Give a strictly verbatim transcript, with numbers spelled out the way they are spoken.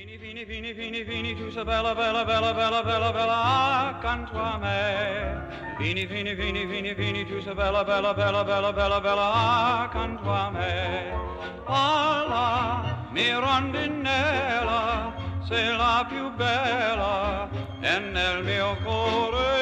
Vieni, vieni, vieni, vieni, tu sei bella, bella, bella, bella, bella, bella accanto a me. Vieni, vieni, vieni, vieni, vieni, tu sei bella, bella, bella, bella, bella, bella accanto a me. Alla mia rondinella sei la più bella e nel mio cuore